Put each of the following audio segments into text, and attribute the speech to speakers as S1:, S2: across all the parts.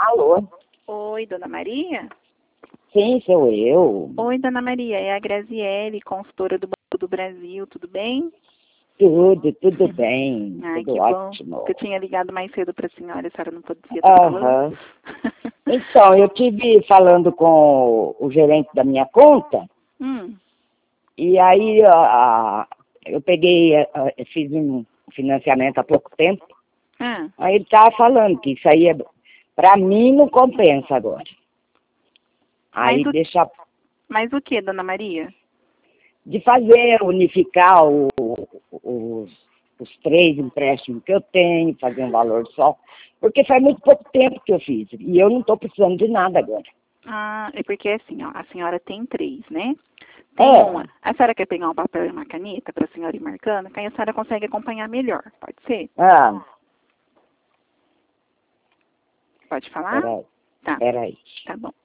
S1: Alô?
S2: Oi, Dona Maria?
S1: Sim, sou eu.
S2: Oi, Dona Maria, é a Graziele, consultora do Banco do Brasil, tudo bem?
S1: Tudo bem,
S2: Ai,
S1: tudo
S2: que bom.
S1: ótimo.
S2: Eu tinha ligado mais cedo para a senhora não podia estar falando.
S1: Aham. Então, eu tive falando com o gerente da minha conta,
S2: Hum,
S1: e aí eu peguei, fiz um financiamento há pouco tempo,
S2: ah,
S1: aí ele estava falando que isso aí, para mim, não compensa agora. Aí deixa
S2: mas o que, Dona Maria?
S1: de fazer, unificar os três empréstimos que eu tenho, fazer um valor só, porque faz muito pouco tempo que eu fiz, e eu não estou precisando de nada agora.
S2: Ah, é porque assim, ó, a senhora tem três, né?
S1: É.
S2: Tem uma. A senhora quer pegar um papel e uma caneta para a senhora ir marcando, que aí a senhora consegue acompanhar melhor, pode ser? Pode falar? Tá,
S1: Peraí.
S2: tá bom.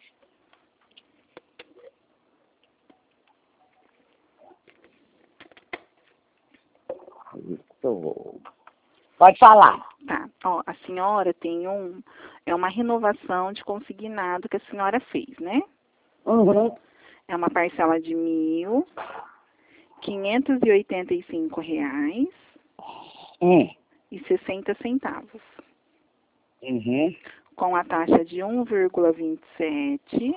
S1: Isso. Pode falar.
S2: Tá, ó, a senhora tem é uma renovação de consignado que a senhora fez, né?
S1: Uhum.
S2: É uma parcela de R$ 1.585,60.
S1: Uhum.
S2: Com a taxa de 1,27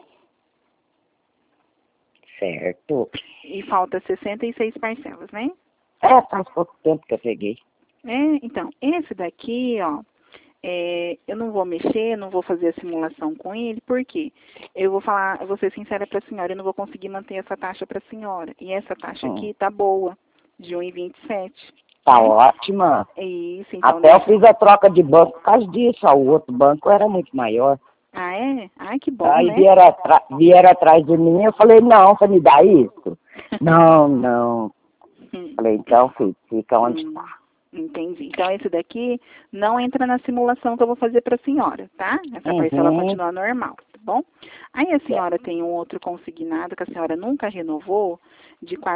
S1: Certo.
S2: e falta 66 parcelas, né?
S1: Faz pouco tempo que eu peguei.
S2: Então, esse daqui, ó, eu não vou mexer, não vou fazer a simulação com ele, porque eu vou ser sincera para a senhora, eu não vou conseguir manter essa taxa para a senhora. E essa taxa aqui tá boa, de 1,27.
S1: Tá ótima.
S2: Isso, então.
S1: Até eu fiz a troca de banco por causa disso. O outro banco era muito maior.
S2: Ah, é? Ai, que bom,
S1: Aí
S2: né?
S1: vieram atrás de mim, eu falei, não, você me dá isso? Não. Falei, então, fica onde está.
S2: Entendi. Então, esse daqui não entra na simulação que eu vou fazer para a senhora, tá? Essa parcela continua normal, tá bom? Aí a senhora tem um outro consignado que a senhora nunca renovou, de R$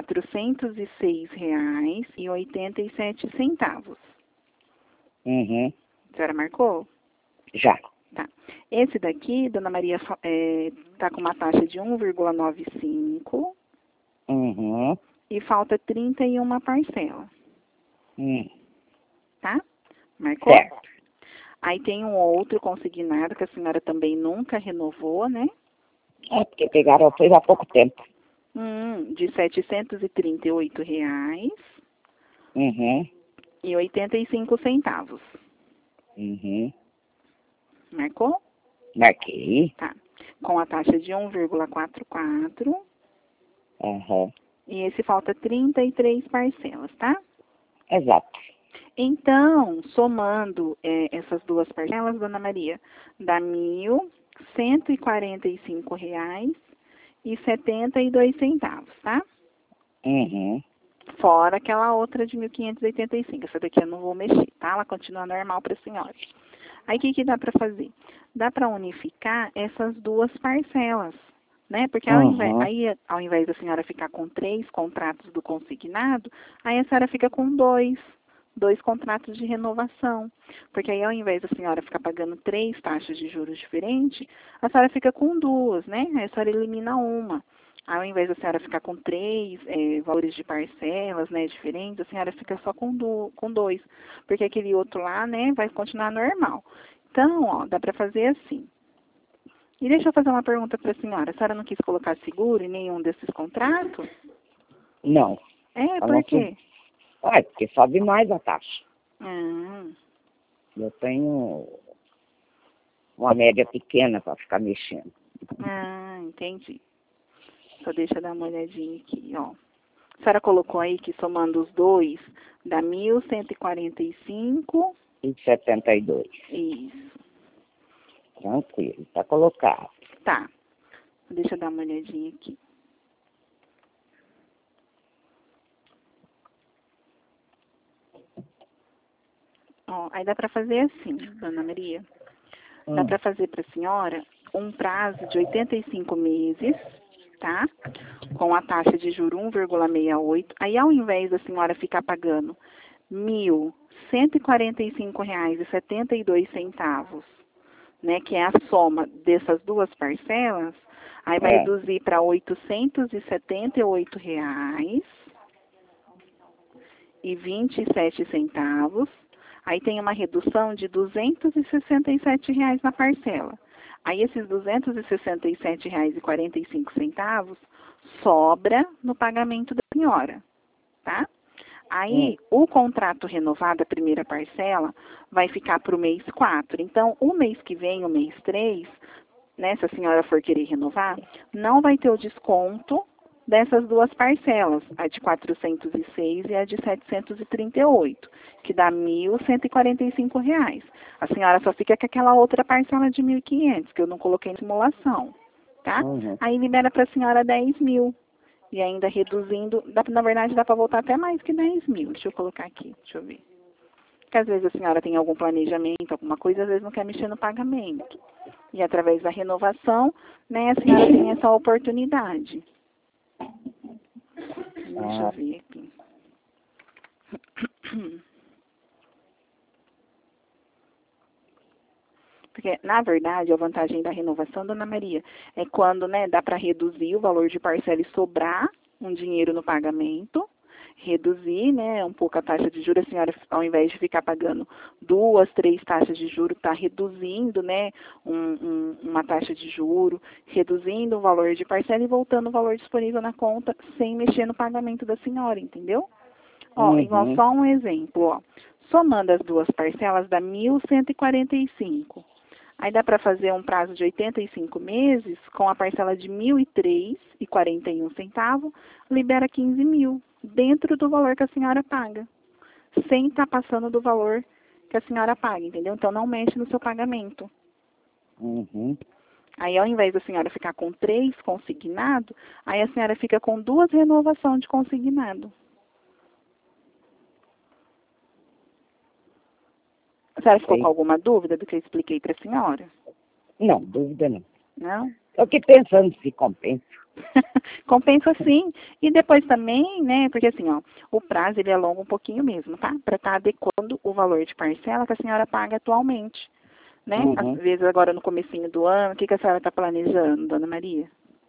S2: 406,87.
S1: Uhum.
S2: A senhora marcou?
S1: Já.
S2: Tá. Esse daqui, Dona Maria, tá com uma taxa de 1,95
S1: Uhum.
S2: e falta 31 parcelas. Tá? Marcou?
S1: Certo.
S2: Aí tem um outro consignado que a senhora também nunca renovou, né?
S1: Porque pegaram fez há pouco tempo.
S2: De R$ 738,85.
S1: Uhum.
S2: Marcou?
S1: Marquei.
S2: Tá. Com a taxa de 1,44.
S1: Uhum.
S2: E esse falta 33 parcelas, tá?
S1: Exato.
S2: Então, somando essas duas parcelas, Dona Maria, dá R$ 1.145,72, tá?
S1: Uhum.
S2: Fora aquela outra de 1.585. Essa daqui eu não vou mexer, tá? Ela continua normal para a senhora. Aí, o que dá para fazer? Dá para unificar essas duas parcelas, né? Porque ao invés da senhora ficar com 3 contratos do consignado, aí a senhora fica com dois contratos de renovação. Porque aí, ao invés da senhora ficar pagando 3 taxas de juros diferentes, a senhora fica com 2, né? Aí a senhora elimina uma. Aí, ao invés da senhora ficar com 3 valores de parcelas, né, diferentes, a senhora fica só com 2. Porque aquele outro lá, né, vai continuar normal. Então, ó, dá para fazer assim. E deixa eu fazer uma pergunta para a senhora. A senhora não quis colocar seguro em nenhum desses contratos?
S1: Não.
S2: Por quê?
S1: Porque sobe mais a taxa. Eu tenho uma média pequena para ficar mexendo.
S2: Entendi. Só deixa eu dar uma olhadinha aqui, ó. A senhora colocou aí que somando os dois dá 1.145.
S1: E 72.
S2: Isso.
S1: Tranquilo, tá colocado.
S2: Tá. Deixa eu dar uma olhadinha aqui. Ó, aí dá para fazer assim, Dona Maria. Dá para fazer para a senhora um prazo de 85 meses, tá? Com a taxa de juro 1,68. Aí, ao invés da senhora ficar pagando R$ 1.145,72 né, que é a soma dessas duas parcelas, aí vai reduzir para R$ 878,27. Aí tem uma redução de R$ 267 na parcela. Aí esses R$ 267,45 sobra no pagamento da senhora, tá? Aí o contrato renovado, a primeira parcela, vai ficar para o mês 4. Então, o mês que vem, o mês 3, né, se a senhora for querer renovar, não vai ter o desconto dessas duas parcelas, a de 406 e a de 738, que dá R$ 1.145. A senhora só fica com aquela outra parcela de 1.500, que eu não coloquei em simulação, tá? Aí libera para a senhora 10 mil. E ainda reduzindo, na verdade dá para voltar até mais que 10 mil. Deixa eu colocar aqui, deixa eu ver. Porque às vezes a senhora tem algum planejamento, alguma coisa, às vezes não quer mexer no pagamento. E através da renovação, né, a senhora tem essa oportunidade. Deixa eu ver aqui. Porque, na verdade, a vantagem da renovação, dona Maria, é quando, né, dá para reduzir o valor de parcela e sobrar um dinheiro no pagamento, reduzir, né, um pouco a taxa de juros, a senhora, ao invés de ficar pagando 2, 3 taxas de juros, está reduzindo, né, uma taxa de juro, reduzindo o valor de parcela e voltando o valor disponível na conta sem mexer no pagamento da senhora, entendeu? Ó, igual só um exemplo, ó. Somando as duas parcelas dá 1.145. Aí dá para fazer um prazo de 85 meses com a parcela de R$ 1.003,41, libera 15 mil, dentro do valor que a senhora paga, sem estar passando do valor que a senhora paga, entendeu? Então não mexe no seu pagamento. Aí ao invés da senhora ficar com 3 consignado, aí a senhora fica com 2 renovações de consignado. A senhora ficou com alguma dúvida do que eu expliquei para a senhora?
S1: Não, dúvida não.
S2: Não?
S1: Eu fiquei pensando se compensa.
S2: Compensa sim. E depois também, né, porque assim, ó, o prazo ele é longo um pouquinho mesmo, tá? Para estar adequando o valor de parcela que a senhora paga atualmente, né? Às vezes agora no comecinho do ano, o que a senhora está planejando, dona Maria?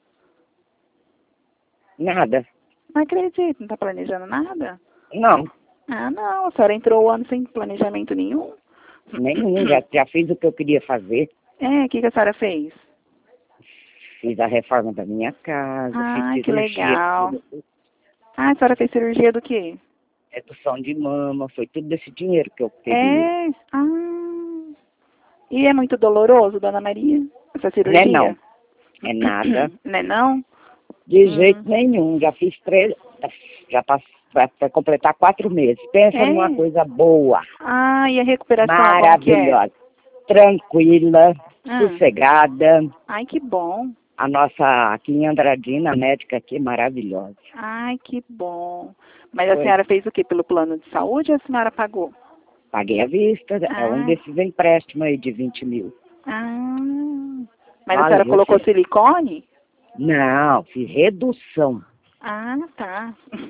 S1: Nada.
S2: Não acredito, não está planejando nada?
S1: Não.
S2: Ah, não, a senhora entrou o ano sem planejamento nenhum?
S1: Nenhum, já fiz o que eu queria fazer.
S2: O que a senhora fez?
S1: Fiz a reforma da minha casa, fiz
S2: que
S1: cirurgia.
S2: legal. A senhora fez cirurgia do quê?
S1: Redução de mama, foi tudo desse dinheiro que eu peguei.
S2: E é muito doloroso, dona Maria, essa cirurgia?
S1: Não é não. É nada.
S2: Não é não?
S1: De jeito nenhum. Já fiz 3, já vai completar 4 meses. Pensa numa coisa boa.
S2: E a recuperação
S1: maravilhosa. Tranquila, sossegada.
S2: Ai, que bom.
S1: A nossa aqui em Andradina, a médica aqui, maravilhosa.
S2: Ai, que bom. Mas a senhora fez o quê? Pelo plano de saúde ou a senhora pagou?
S1: Paguei à vista. É um desses empréstimos aí de 20 mil.
S2: Mas a senhora colocou silicone?
S1: Não, fiz redução.
S2: Tá.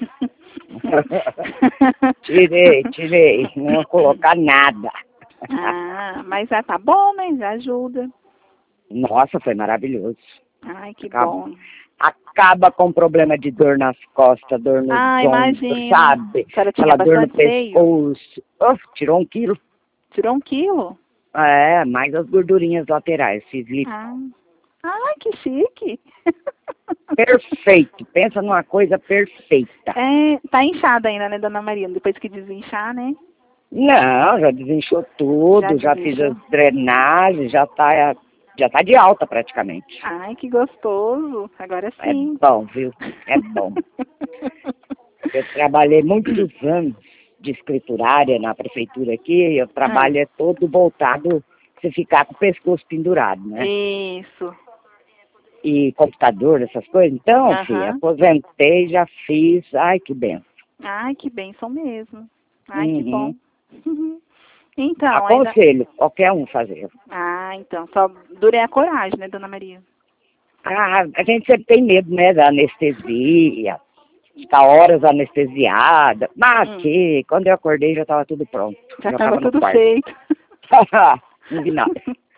S1: Tirei. Não vou colocar nada.
S2: Mas já tá bom, né? Já ajuda.
S1: Nossa, foi maravilhoso.
S2: Ai, que bom.
S1: Acaba com problema de dor nas costas, dor nos ombros, sabe? Aquela dor no pescoço. Tirou 1 quilo.
S2: Tirou 1 quilo?
S1: Mais as gordurinhas laterais. Fiz lipo.
S2: Que chique.
S1: Perfeito. Pensa numa coisa perfeita.
S2: Tá inchada ainda, né, dona Maria? Depois que desinchar, né?
S1: Não, já desinchou tudo, já fiz as drenagens, já tá de alta praticamente.
S2: Ai, que gostoso. Agora sim.
S1: É bom, viu? É bom. Eu trabalhei muitos anos de escriturária na prefeitura aqui, o trabalho é todo voltado você ficar com o pescoço pendurado, né?
S2: Isso.
S1: E computador, essas coisas. Então, filha, aposentei, já fiz. Ai, que benção.
S2: Ai, que benção mesmo. Ai, que bom. Então,
S1: aconselho qualquer um fazer.
S2: Então, só dure a coragem, né, dona Maria?
S1: A gente sempre tem medo, né, da anestesia, ficar horas anestesiada. Mas que, quando eu acordei já estava tudo pronto.
S2: Já estava tudo feito.
S1: Não vi nada.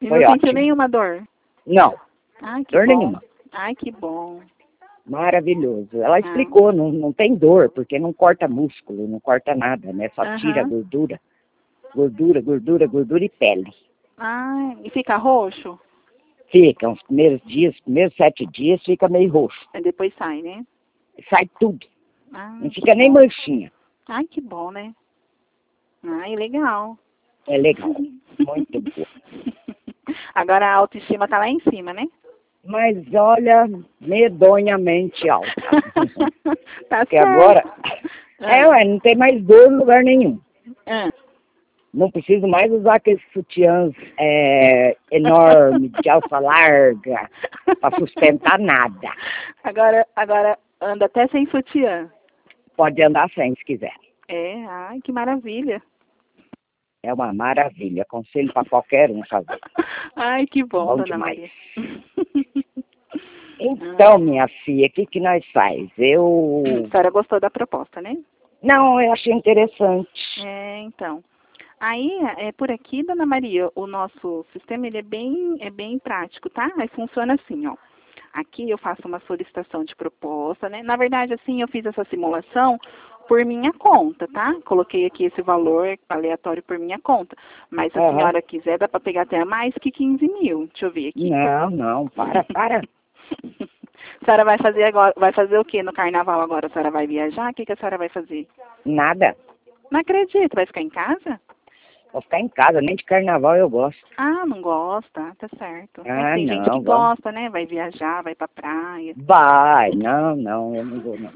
S2: E
S1: Foi
S2: não sentiu
S1: ótimo.
S2: nenhuma dor?
S1: Não,
S2: Ai, que
S1: dor
S2: bom.
S1: nenhuma.
S2: Ai, que bom.
S1: Maravilhoso. Ela
S2: Ah.
S1: explicou, não tem dor, porque não corta músculo, não corta nada, né? Só tira
S2: Aham.
S1: gordura. Gordura e pele.
S2: Ah, e fica roxo?
S1: Fica, os primeiros dias, primeiros 7 dias, fica meio roxo.
S2: Aí depois sai, né?
S1: Sai tudo.
S2: Ah,
S1: Não
S2: que
S1: fica nem
S2: bom.
S1: manchinha.
S2: Ai, que bom, né? Ai, legal.
S1: É legal. Muito boa.
S2: Agora a autoestima tá lá em cima, né?
S1: Mas olha, medonhamente alta.
S2: Tá
S1: Porque
S2: certo.
S1: agora,
S2: Ah.
S1: ué, não tem mais dor em lugar nenhum.
S2: Ah.
S1: Não preciso mais usar aqueles sutiãs enormes, de alça larga, para sustentar nada.
S2: Agora anda até sem sutiã.
S1: Pode andar sem, se quiser.
S2: É, ai, que maravilha.
S1: É uma maravilha. Aconselho para qualquer um fazer.
S2: Ai, que bom,
S1: Bom
S2: dona
S1: demais.
S2: Maria.
S1: Então, minha filha, o que nós faz?
S2: A senhora gostou da proposta, né?
S1: Não, eu achei interessante.
S2: É, então. Aí, por aqui, dona Maria, o nosso sistema ele é bem prático, tá? Aí funciona assim, ó. Aqui eu faço uma solicitação de proposta, né? Na verdade, assim, eu fiz essa simulação por minha conta, tá? Coloquei aqui esse valor aleatório por minha conta. Mas se a
S1: Aham.
S2: senhora quiser, dá para pegar até mais que 15 mil. Deixa eu ver aqui.
S1: Não, para.
S2: A senhora vai fazer agora, vai fazer o quê no carnaval agora? A senhora vai viajar? O que a senhora vai fazer?
S1: Nada.
S2: Não acredito, vai ficar em casa?
S1: Vou ficar em casa, nem de carnaval eu gosto.
S2: Ah, não gosta, tá certo. É que
S1: Ah,
S2: tem gente que
S1: não, vamos.
S2: gosta, né? Vai viajar, vai pra praia.
S1: Vai, não, eu não vou, não.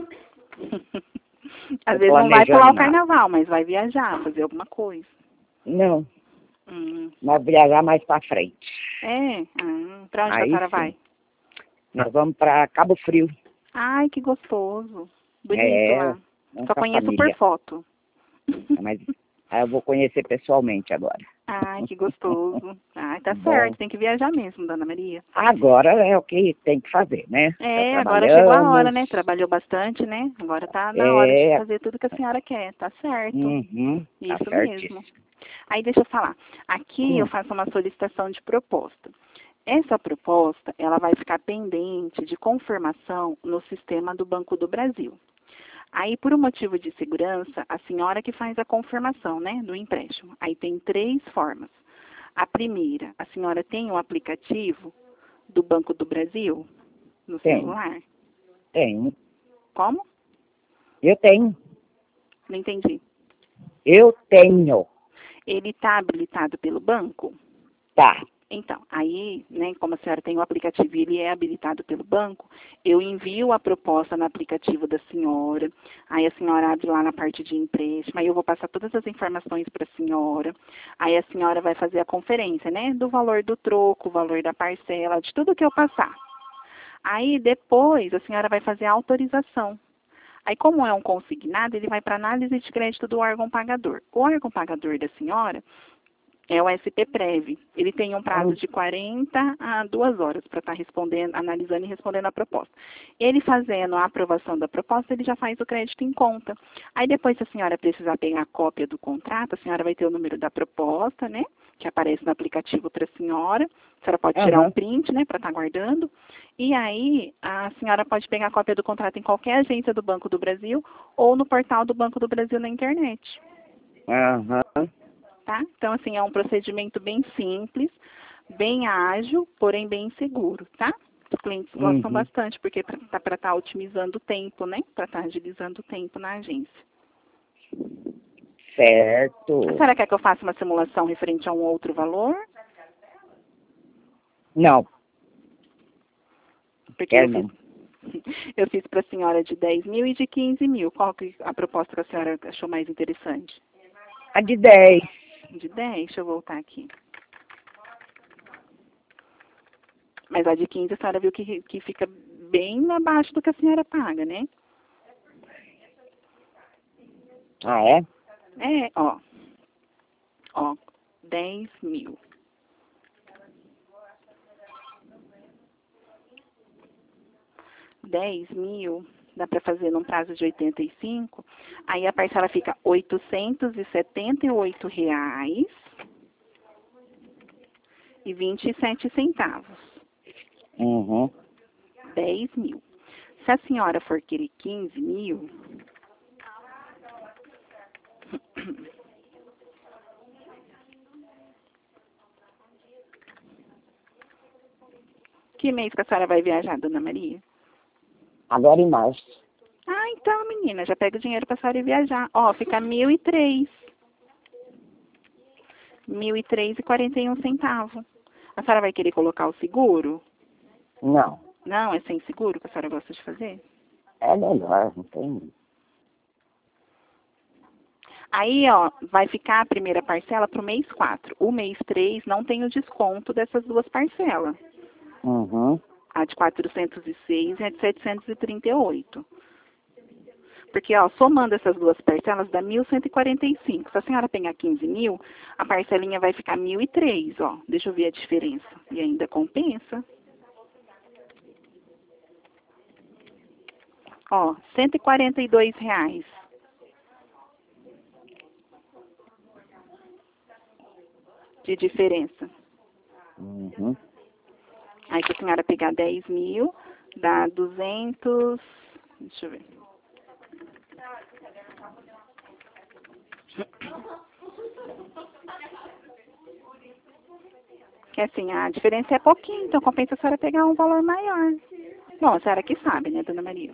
S2: Às
S1: Tô
S2: vezes não vai pular
S1: planejando
S2: o
S1: nada.
S2: carnaval, mas vai viajar, fazer alguma coisa.
S1: Não,
S2: Hum.
S1: nós viajar mais pra frente.
S2: É? Pra onde que a
S1: Aí
S2: senhora
S1: sim.
S2: vai?
S1: Nós vamos pra Cabo Frio.
S2: Ai, que gostoso. Bonito lá.
S1: Vamos
S2: Só
S1: com a
S2: conheço por
S1: família.
S2: foto.
S1: Mas aí eu vou conhecer pessoalmente agora.
S2: Ai, que gostoso. Ai, tá
S1: Bom,
S2: certo, tem que viajar mesmo, dona Maria.
S1: agora é o que tem que fazer, né? Já
S2: É, agora chegou a hora,
S1: trabalhamos.
S2: né? Trabalhou bastante, né? Agora tá na hora de
S1: É,
S2: fazer tudo que a senhora quer, tá certo.
S1: tá
S2: Isso mesmo.
S1: certíssimo.
S2: Aí deixa eu falar. Aqui eu faço uma solicitação de proposta. Essa proposta, ela vai ficar pendente de confirmação no sistema do Banco do Brasil. Aí, por um motivo de segurança, a senhora que faz a confirmação, né, do empréstimo. Aí tem 3 formas. A primeira, a senhora tem o aplicativo do Banco do Brasil no
S1: Tenho,
S2: celular?
S1: tenho.
S2: Como?
S1: Eu tenho.
S2: Não entendi.
S1: Eu tenho.
S2: Ele está habilitado pelo banco?
S1: Tá.
S2: Então, aí, né, como a senhora tem o aplicativo e ele é habilitado pelo banco, eu envio a proposta no aplicativo da senhora, aí a senhora abre lá na parte de empréstimo, aí eu vou passar todas as informações para a senhora, aí a senhora vai fazer a conferência, né, do valor do troco, o valor da parcela, de tudo que eu passar. Aí, depois, a senhora vai fazer a autorização. Aí, como é um consignado, ele vai para análise de crédito do órgão pagador. O órgão pagador da senhora é o SPPrev. Ele tem um prazo de 40 a 2 horas para estar respondendo, analisando e respondendo a proposta. Ele fazendo a aprovação da proposta, ele já faz o crédito em conta. Aí depois, se a senhora precisar pegar a cópia do contrato, a senhora vai ter o número da proposta, né? Que aparece no aplicativo para a senhora. A senhora pode tirar um print, né? Para estar guardando. E aí, a senhora pode pegar a cópia do contrato em qualquer agência do Banco do Brasil ou no portal do Banco do Brasil na internet. Tá? Então, assim, é um procedimento bem simples, bem ágil, porém bem seguro, tá? Os clientes gostam bastante, porque para estar otimizando o tempo, né? Para estar agilizando o tempo na agência.
S1: Certo.
S2: A senhora quer que eu faça uma simulação referente a um outro valor?
S1: Não.
S2: Porque eu fiz para a senhora de 10 mil e de 15 mil. Qual que a proposta que a senhora achou mais interessante?
S1: A de 10.
S2: De 10, deixa eu voltar aqui. Mas a de 15 a senhora viu que fica bem abaixo do que a senhora paga, né?
S1: Ah, é?
S2: É, ó. Ó, 10 mil. Dá para fazer num prazo de 85, aí a parcela fica R$ 878,00 10.027,27.
S1: Uhum.
S2: 10 mil. Se a senhora for querer 15 mil, que mês que a senhora vai viajar, dona Maria?
S1: Agora em março.
S2: Ah, então, menina, já pega o dinheiro pra senhora ir viajar. Ó, fica 1.003. 1.003,41. A senhora vai querer colocar o seguro?
S1: Não.
S2: Não, é sem seguro que a senhora gosta de fazer?
S1: É melhor, não tem.
S2: Aí, ó, vai ficar a primeira parcela pro mês 4. O mês 3 não tem o desconto dessas duas parcelas.
S1: Uhum.
S2: A de 406 e a de 738. Porque, ó, somando essas duas parcelas dá 1.145. Se a senhora pegar 15 mil, a parcelinha vai ficar 1.003, ó. Deixa eu ver a diferença. E ainda compensa. Ó, R$ 142. De diferença.
S1: Uhum.
S2: Aí, se a senhora pegar 10 mil, dá 200... Deixa eu ver. Que assim, a diferença é pouquinho, então compensa a senhora pegar um valor maior. Bom, a senhora que sabe, né, dona Maria?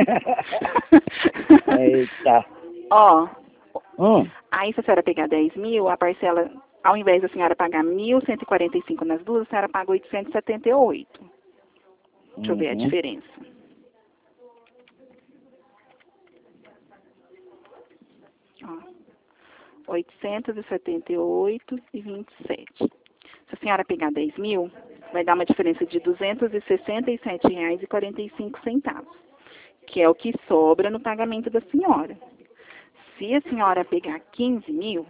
S1: Eita.
S2: Ó,
S1: Hum.
S2: aí se a senhora pegar 10 mil, a parcela, ao invés da senhora pagar 1.145 nas duas, a senhora paga 878. Deixa eu ver a
S1: Uhum.
S2: diferença. Ó, 878,27. Se a senhora pegar 10 mil, vai dar uma diferença de R$ 267,45, que é o que sobra no pagamento da senhora. Se a senhora pegar 15 mil,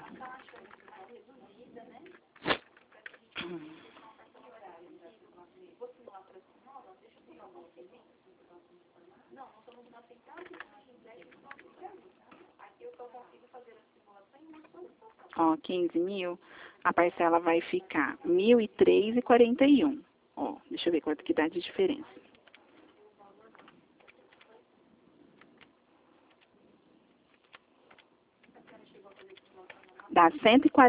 S2: ó, 15 mil, a parcela vai ficar R$ 1.003,41. Ó, deixa eu ver quanto que dá de diferença. Dá R$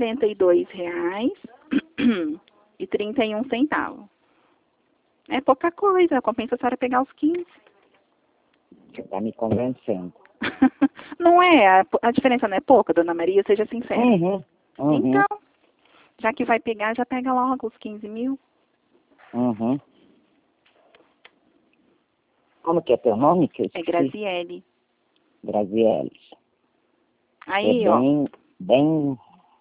S2: 142,31. É pouca coisa, compensa a senhora pegar os 15.
S1: Você tá me convencendo.
S2: Não é, a diferença não é pouca, dona Maria, seja sincera.
S1: Uhum. Uhum.
S2: Então, já que vai pegar, já pega logo os 15 mil.
S1: Uhum. Como que é teu nome? Que eu
S2: É
S1: esqueci?
S2: Graziele.
S1: Graziele.
S2: Aí,
S1: É
S2: ó.
S1: bem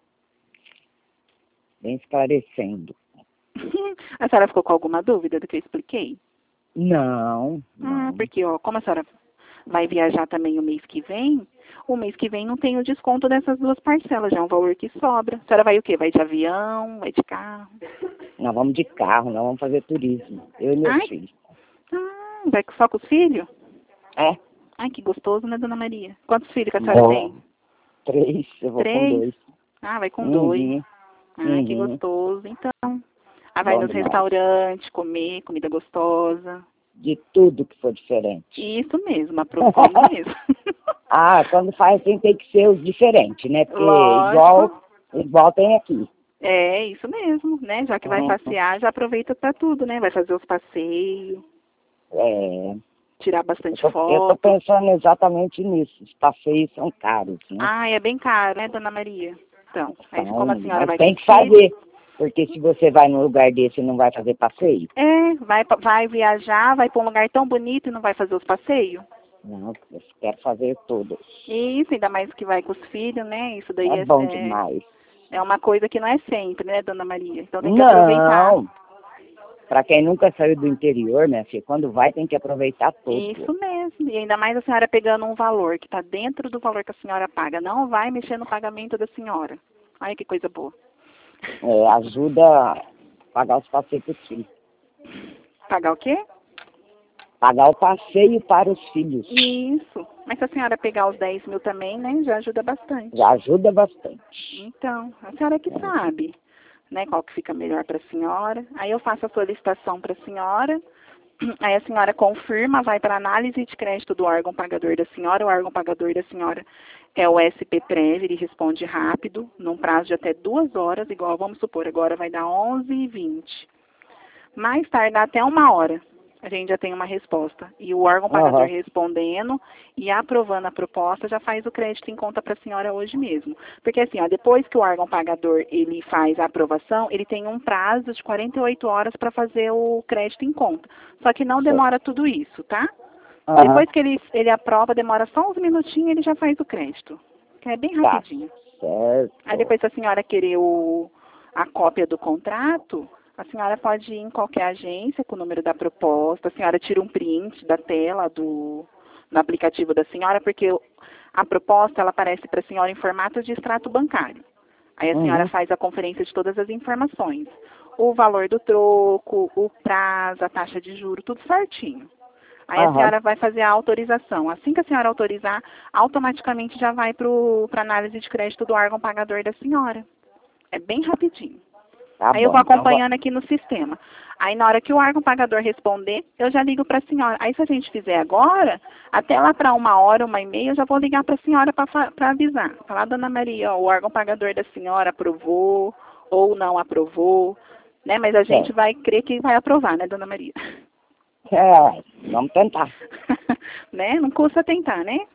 S1: esclarecendo.
S2: A senhora ficou com alguma dúvida do que eu expliquei?
S1: Não,
S2: Ah,
S1: não.
S2: porque, ó, como a senhora vai viajar também o mês que vem não tem o desconto dessas duas parcelas, já é um valor que sobra. A senhora vai o quê? Vai de avião? Vai de carro?
S1: Nós vamos de carro, nós vamos fazer turismo. Eu e meus
S2: Ai,
S1: filhos.
S2: vai só com os filhos?
S1: É?
S2: Ai, que gostoso, né, dona Maria? Quantos filhos que a senhora tem?
S1: 3, eu vou com
S2: 3?
S1: 2.
S2: Ah, vai com 2.
S1: Uhum.
S2: Ai, que
S1: Uhum.
S2: gostoso. Então, vai
S1: Bom
S2: nos
S1: demais.
S2: restaurantes, comer comida gostosa.
S1: De tudo que for diferente.
S2: Isso mesmo, come mesmo.
S1: Ah, quando faz tem que ser os diferentes, né? Porque
S2: Lógico.
S1: igual tem aqui.
S2: É, isso mesmo, né? Já que vai
S1: Uhum.
S2: passear, já aproveita pra tudo, né? Vai fazer os passeios,
S1: É,
S2: tirar bastante
S1: eu tô
S2: foto.
S1: pensando exatamente nisso. Os passeios são caros, né?
S2: Ah, é bem caro, né, dona Maria? Então, aí como a senhora
S1: Mas
S2: vai com
S1: tem
S2: os
S1: que
S2: filhos,
S1: fazer. Porque se você vai num lugar desse e não vai fazer passeio,
S2: vai viajar, vai pra um lugar tão bonito e não vai fazer os passeios?
S1: não, eu quero fazer tudo.
S2: Isso, ainda mais que vai com os filhos, né? Isso daí
S1: É bom demais.
S2: é uma coisa que não é sempre, né, dona Maria? Então tem que aproveitar.
S1: Não! Para quem nunca saiu do interior, né, filha, quando vai tem que aproveitar tudo.
S2: Isso mesmo. E ainda mais a senhora pegando um valor que está dentro do valor que a senhora paga. Não vai mexer no pagamento da senhora. Olha que coisa boa.
S1: É, ajuda a pagar os passeios para os filhos.
S2: Pagar o quê?
S1: Pagar o passeio para os filhos.
S2: Isso. Mas se a senhora pegar os 10 mil também, né, já ajuda bastante.
S1: Já ajuda bastante.
S2: Então, a senhora que sabe, né, qual que fica melhor para a senhora. Aí eu faço a solicitação para a senhora, aí a senhora confirma, vai para análise de crédito do órgão pagador da senhora. O órgão pagador da senhora é o SPPrev, ele responde rápido, num prazo de até 2 horas, igual vamos supor, agora vai dar 11h20. Mais tardar até 1 hora, a gente já tem uma resposta. E o órgão pagador respondendo e aprovando a proposta já faz o crédito em conta para a senhora hoje mesmo. Porque assim, ó, depois que o órgão pagador ele faz a aprovação, ele tem um prazo de 48 horas para fazer o crédito em conta. Só que não demora tudo isso, tá? Depois que ele aprova, demora só uns minutinhos e ele já faz o crédito. Que é bem rapidinho.
S1: Certo.
S2: Aí depois, se a senhora querer a cópia do contrato, a senhora pode ir em qualquer agência com o número da proposta, a senhora tira um print da tela no aplicativo da senhora, porque a proposta ela aparece para a senhora em formato de extrato bancário. Aí a senhora faz a conferência de todas as informações. O valor do troco, o prazo, a taxa de juro, tudo certinho. Aí a senhora vai fazer a autorização. Assim que a senhora autorizar, automaticamente já vai para análise de crédito do órgão pagador da senhora. É bem rapidinho. Aí eu vou acompanhando aqui no sistema. Aí na hora que o órgão pagador responder, eu já ligo para a senhora. Aí se a gente fizer agora, até lá para 1 hora, 1h30, eu já vou ligar para a senhora para avisar. Falar, dona Maria, ó, o órgão pagador da senhora aprovou ou não aprovou, né? Mas a gente vai crer que vai aprovar, né, dona Maria?
S1: Vamos tentar.
S2: Né? Não custa tentar, né?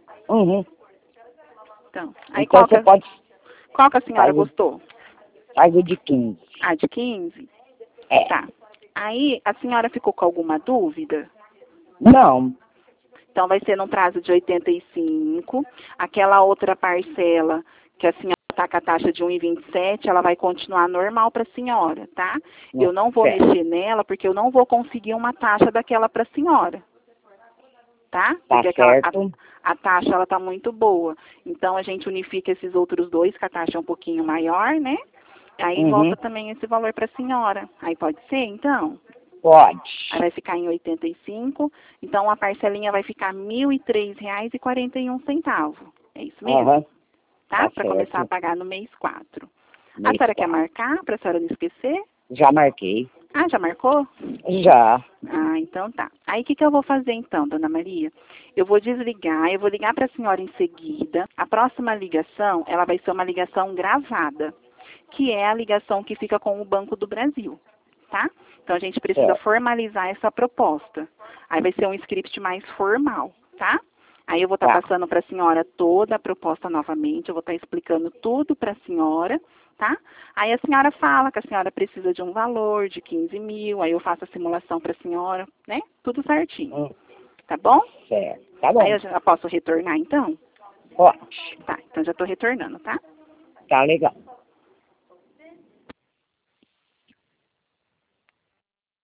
S2: Então, aí
S1: então
S2: qual que a senhora gostou?
S1: Faz o de 15.
S2: Ah, de 15?
S1: É.
S2: Tá. Aí, a senhora ficou com alguma dúvida?
S1: Não.
S2: Então, vai ser num prazo de 85. Aquela outra parcela que a senhora está com a taxa de 1,27, ela vai continuar normal para a senhora, tá? Eu não vou mexer nela, porque eu não vou conseguir uma taxa daquela para a senhora. Tá? Porque a taxa, ela tá muito boa. Então, a gente unifica esses outros dois, que a taxa é um pouquinho maior, né? Aí volta também esse valor para a senhora. Aí pode ser, então?
S1: Pode.
S2: Aí vai ficar em 85. Então, a parcelinha vai ficar R$ 1.003,41. É isso mesmo? Tá? Para começar a pagar no mês 4. A senhora quer marcar, para a senhora não esquecer?
S1: Já marquei.
S2: Ah, já marcou?
S1: Já.
S2: Ah, então tá. Aí o que eu vou fazer então, dona Maria? Eu vou desligar, eu vou ligar para a senhora em seguida. A próxima ligação, ela vai ser uma ligação gravada, que é a ligação que fica com o Banco do Brasil, tá? Então a gente precisa formalizar essa proposta. Aí vai ser um script mais formal, tá? Aí eu vou estar passando para a senhora toda a proposta novamente, eu vou estar explicando tudo para a senhora, tá? Aí a senhora fala que a senhora precisa de um valor de 15 mil, aí eu faço a simulação para a senhora, né? Tudo certinho. Tá bom?
S1: Certo, tá bom.
S2: Aí eu já posso retornar, então?
S1: Pode.
S2: Tá, então já estou retornando, tá?
S1: Tá legal.